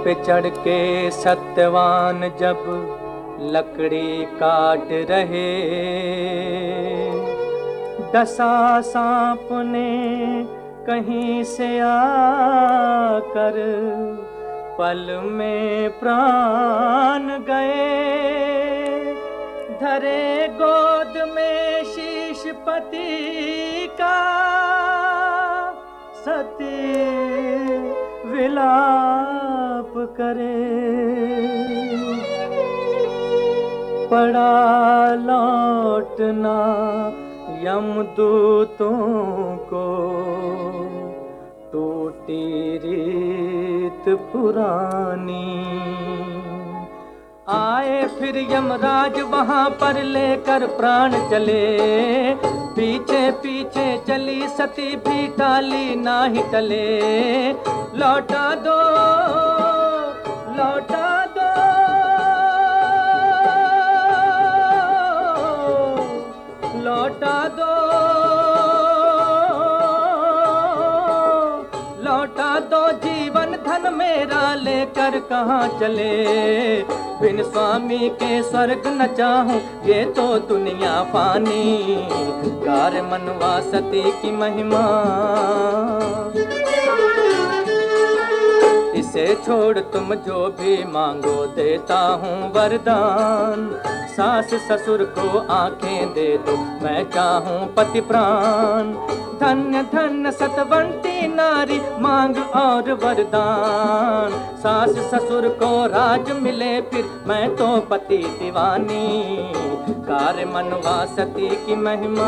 पे चढ़ के सत्यवान जब लकड़ी काट रहे, डसा सांप ने कहीं से आकर पल में प्राण गए। धरे गोद में शीश पति का, सती विलाप करे। पड़ा लौटना यमदूतों को, टूटी रीत पुरानी। आए फिर यमराज वहां पर लेकर प्राण चले, पीछे पीछे चली सती भी टाली ना ही टले। लौटा दो लौटा दो लौटा दो लौटा दो, जीवन धन मेरा लेकर कहाँ चले। बिन स्वामी के स्वर्ग न चाहूं, ये तो दुनिया फानी। कार मनवा सती की महिमा, इसे छोड़ तुम जो भी मांगो देता हूँ वरदान। सास ससुर को आंखें दे दो, मैं चाहूँ पति प्राण। धन्य धन्य सतवंती नारी मांग और वरदान। सास ससुर को राज मिले फिर मैं तो पति दीवानी। कार मनवा सती की महिमा,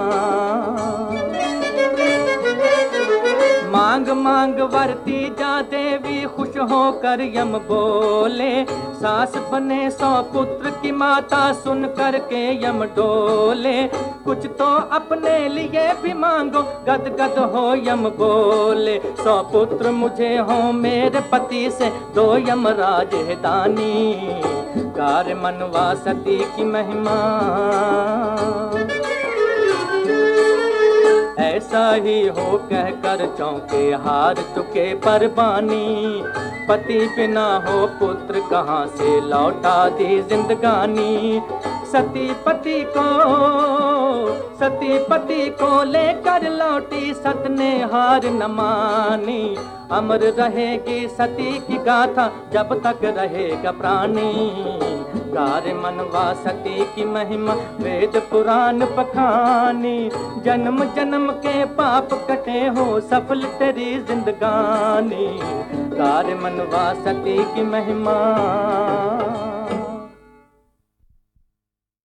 मांग मांग वरती जा देवी खुश होकर यम बोले। सास बने 100 पुत्र की माता सुन कर के यम डोले। कुछ तो अपने लिए भी मांगो, गद गद हो यम बोले। 100 पुत्र मुझे हो मेरे पति से, दो यमराज है दानी। कार मनवा सती की महिमा, ऐसा ही हो कहकर चौंके हार चुके परवानी। पति बिना हो पुत्र कहाँ से लौटा दी जिंदगानी। सती पति को लेकर लौटी, सत ने हार न मानी। अमर रहेगी सती की गाथा जब तक रहेगा प्राणी। कार मनवा सती की महिमा, वेद पुराण पखानी। जन्म जन्म के पाप कटे हो, सफल तेरी जिंदगानी। कार मनवा सती की महिमा।